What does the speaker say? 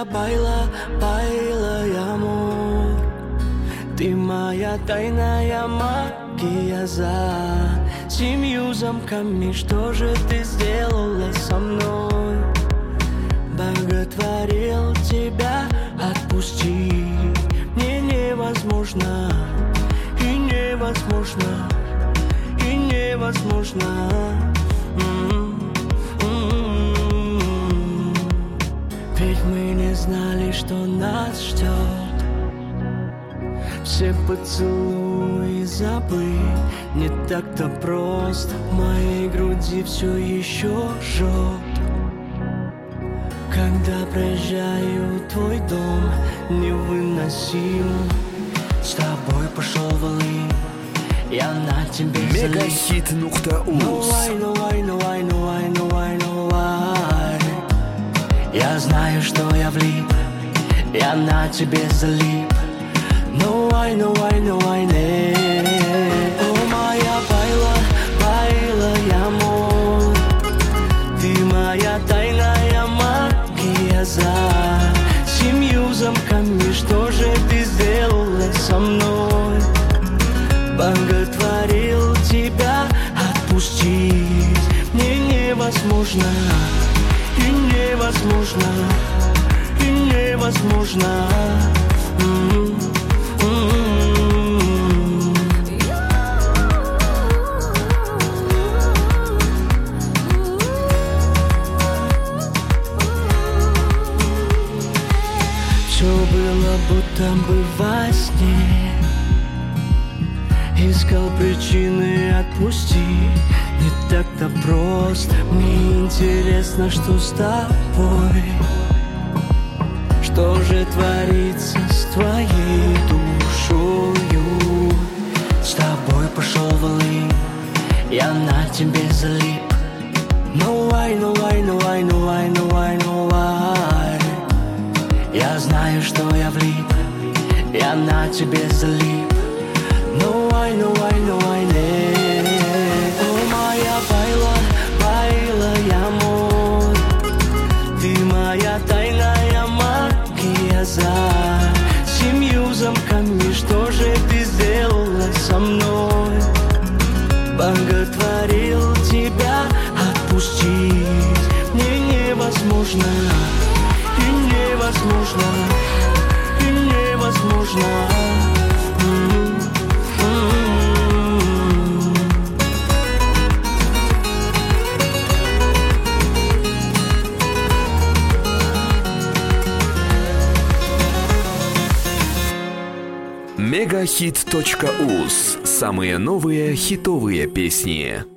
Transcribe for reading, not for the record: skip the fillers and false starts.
моя байла, байла, amor. Ты моя тайная магия за 7 замками. Что же ты сделала со мной? Боготворил тебя, отпусти. Мне невозможно, и невозможно, и невозможно. Ведь мы не знали, что нас ждет. Все поцелуи забыть не так-то просто. В моей груди все еще жжет. Когда проезжаю твой дом, невыносим. С тобой пошел волын, я на тебе залип. Megahit.uz. Я знаю, что я влип, я на тебе залип. No, I know, I know, I know. О, моя байла, байла, amor. Ты моя тайная магия за 7 замками. Что же ты сделала со мной? Боготворил тебя, отпустить мне невозможно, и невозможно, и невозможно. Все было будто бы во сне. Искал причины отпустить. Не так-то просто. Мне интересно, что с тобой. Что же творится с твоей душою? С тобой пошел волын, я на тебе залип. No, I know, I know, I know, I know, I know why. Я знаю, что я влип, я на тебе залип. No, I know, I know, I know. О, моя байла, байла, amor. Ты моя тайная магия за 7 замками. Что же ты сделала со мной? Боготворил тебя, отпустить мне невозможно, и невозможно, и невозможно. Megahit.uz. Самые новые хитовые песни.